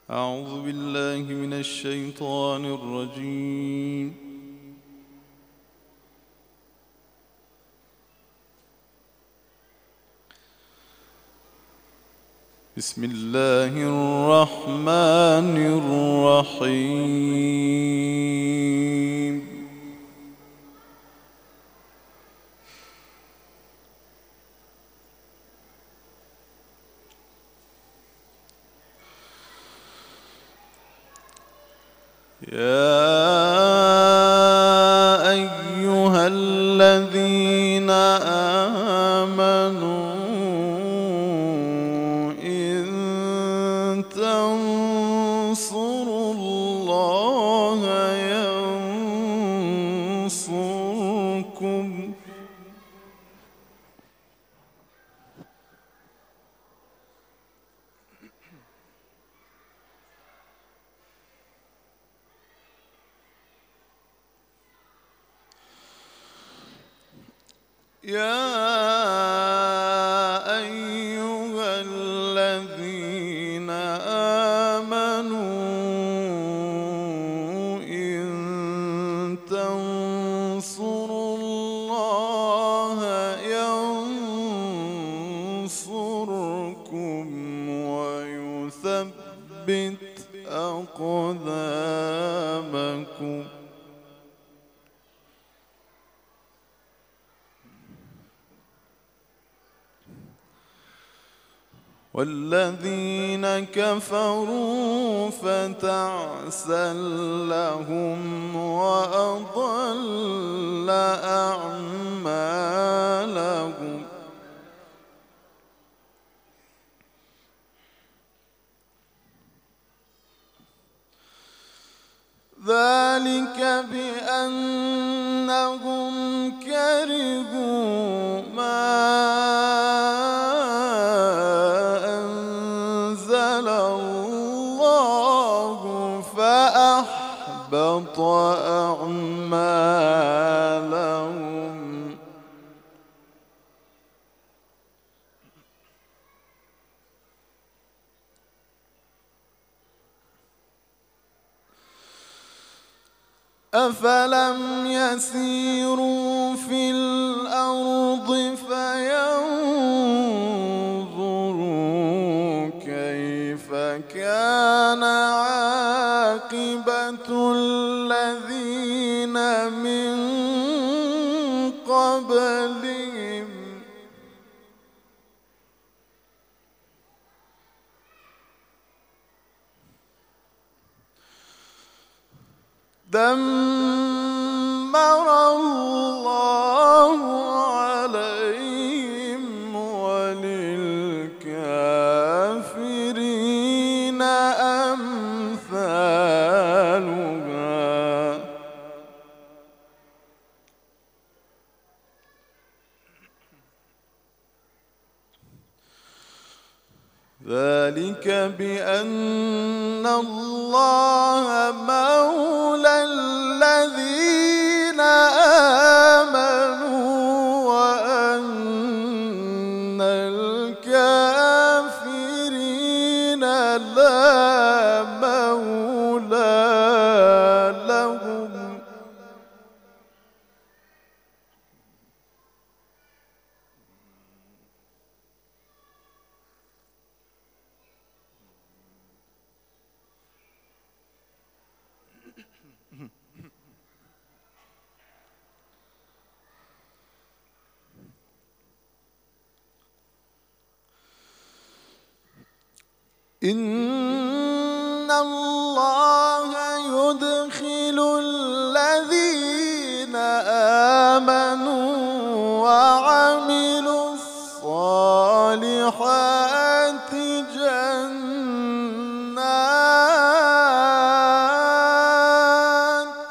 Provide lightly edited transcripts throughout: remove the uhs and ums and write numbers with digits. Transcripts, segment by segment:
أعوذ بالله من الشيطان الرجيم. بسم الله الرحمن الرحيم. يا أيها الذين آمنوا إن تنصروا الله ينصركم يا أيها الذين آمنوا إن تنصروا الله ينصركم ويثبت أقدامكم. والذين كفروا فتعسا لهم وأضل أعمالهم. ذلك بأنهم كرهوا ما أنزل الله فأحبط أعمالهم. أفلم يسيروا في الأرض فينظروا كيف كان عاقبة الذين من قبلهم دمر الله عليهم وللكافرين أمثالها. ذلك بأن الله مولى الذين آمنوا وأن الكافرين لا مولى لهم. إن الله يدخل الذين آمنوا وعملوا الصالحات جنات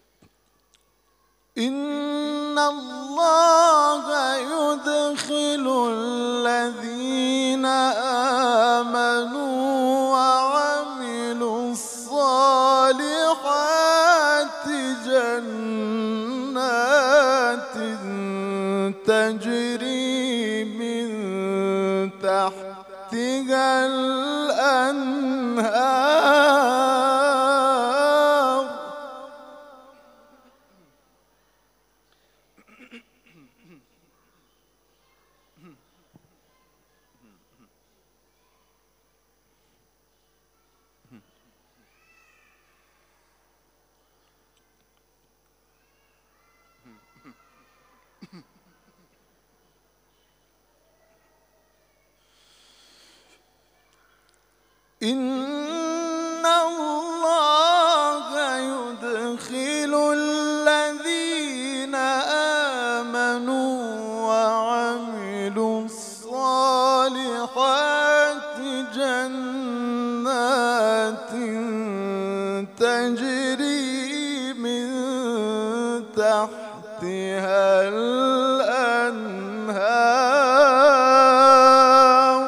إن الله يدخل تجري من تحتها الأنهار إن الله يدخل الذين آمنوا وعملوا الصالحات جنات تجري من تحتها الأنهار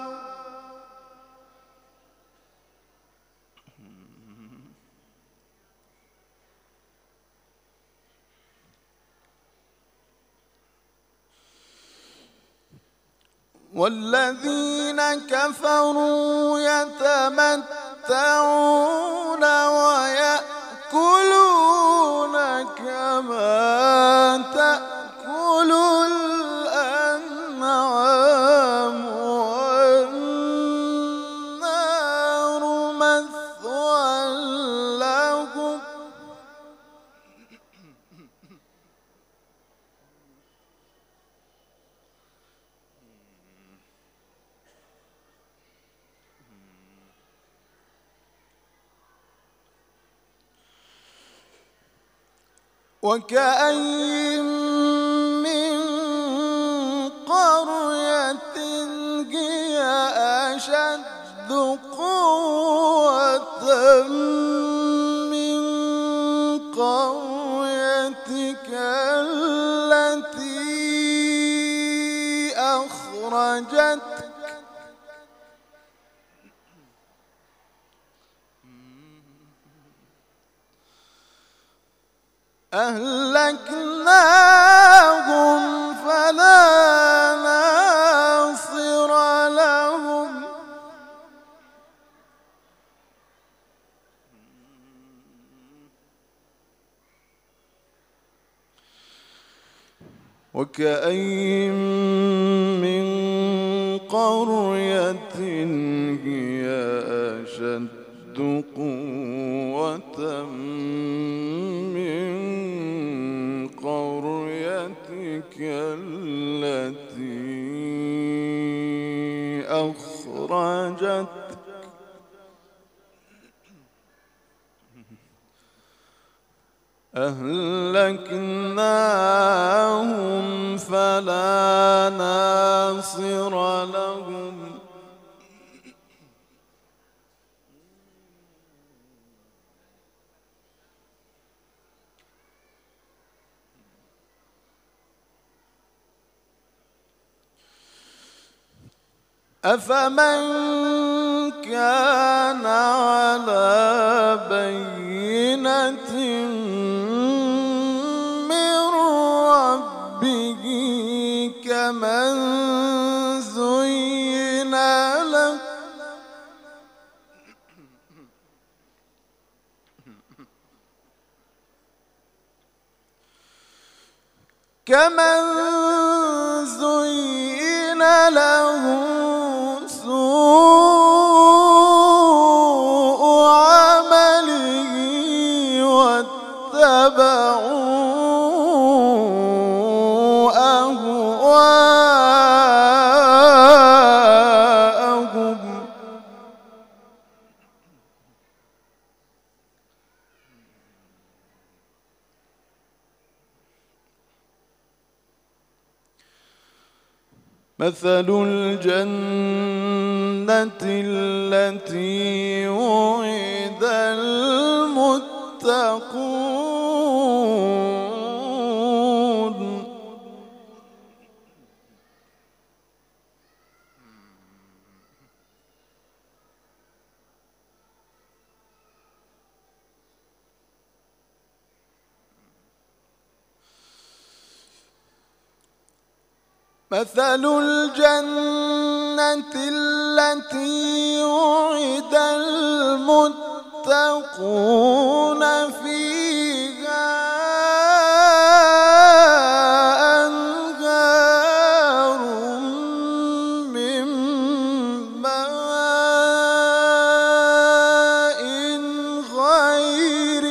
والذين كفروا يتمتعون ويأكلون كما تأكل الأنعام والنار مثوى لهم وكأين من قرية هي أشد قوة من قريتك التي أخرجتك أهلكناهم فلا ناصر لهم وكأين من قرية هي أشد قوة من قريتك التي أخرجتك أهلكناهم فلا ناصر لهم أفمن كان على بينة من ربه كمن زين له سوء عمله واتبعوا أهواءهم مثل الجنة التي وعد المتقون مثل الجنة التي وعد المتقون فيها أنهار من ماء غير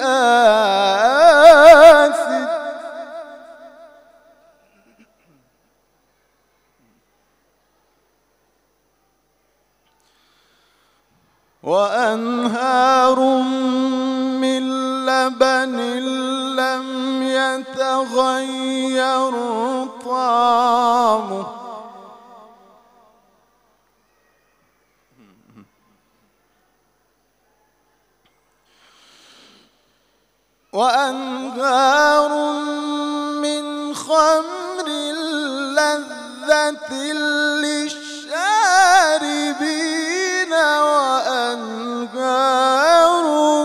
آسن وأنهار من لبن لم يتغير طعمه وأنهار من خمر لذة للشاربين وأنهار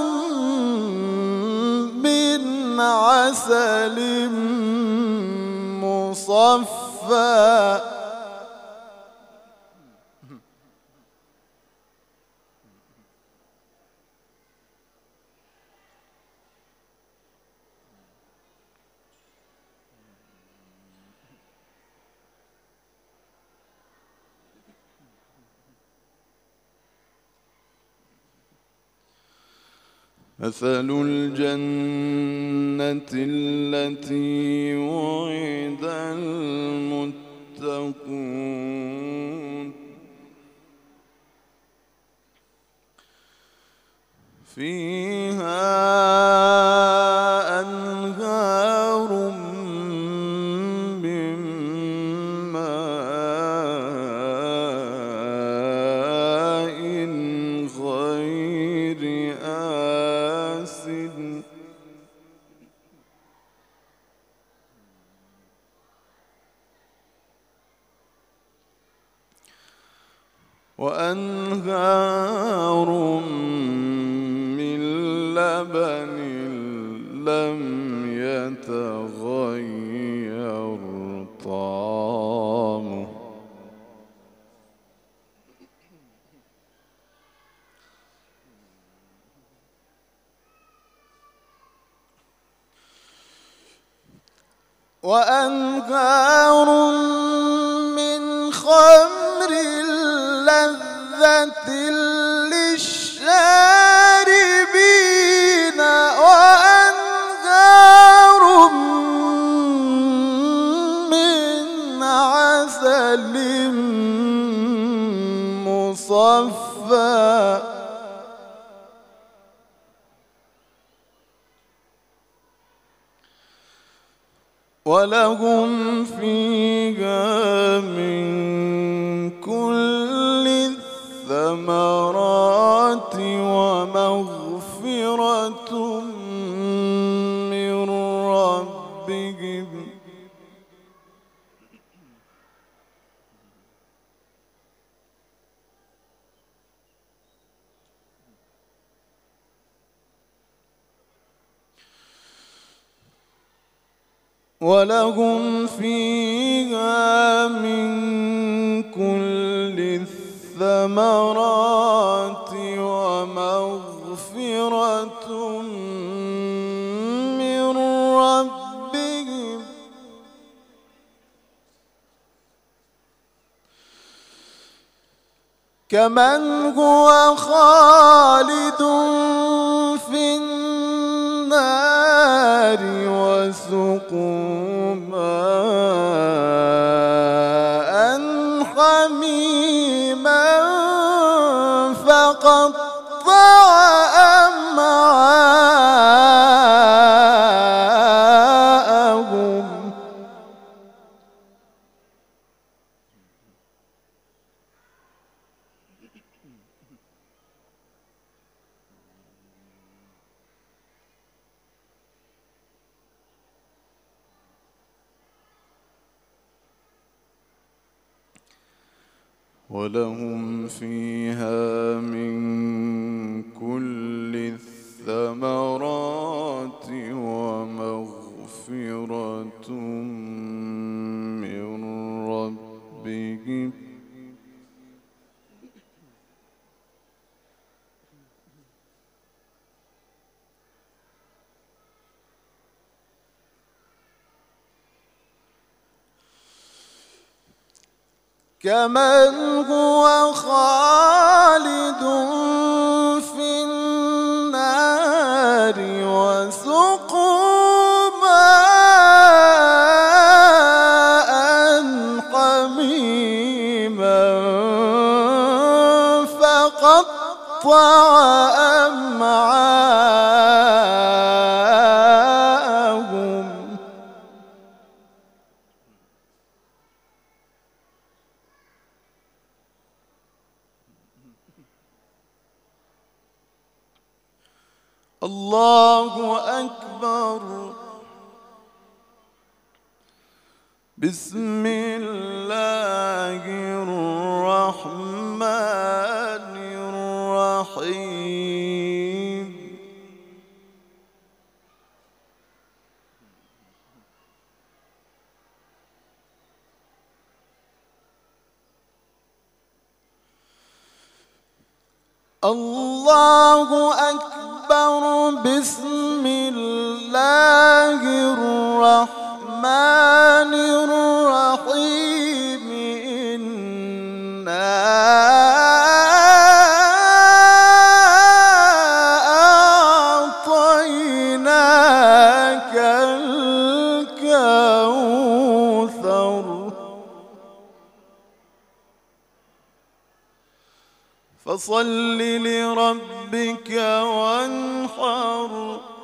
من عسل مصفى مثل الجنة التي وعد المتقون فيها أنهار من ماء غير آسن وأنهار من لبن لم يتغير طعمه وأنهار من خمر لذة للشاربين وأنهار من عسل مصفى ولهم فيها من كل الثمرات ومغفرة من ربهم ولهم فيها من كل الثمرات ومغفرة من ربهم كمن هو خالد في النار وسقوا ماء حميما فقطع أمعاءهم ولهم فيها من كل الثمرات ومغفرة من كمن هو خالد في النار وسقوا ماء حميما فقطع أمعاءهم الله أكبر. بسم الله الرحمن الرحيم. الله أكبر. بسم الله الرحمن الرحيم. إنا أعطيناك الكوثر فصل لربك وانحر.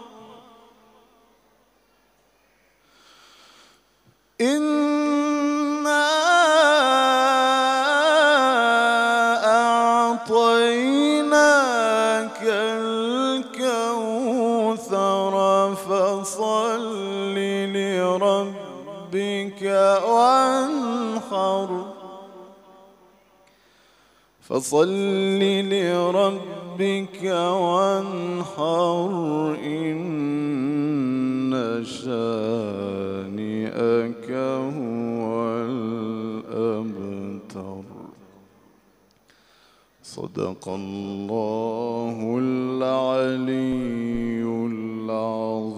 إنا أعطيناك الكوثر فصل لربك وانحر. فصل لربك وانحر. إن شانئك هو الأبتر. صدق الله العلي العظيم.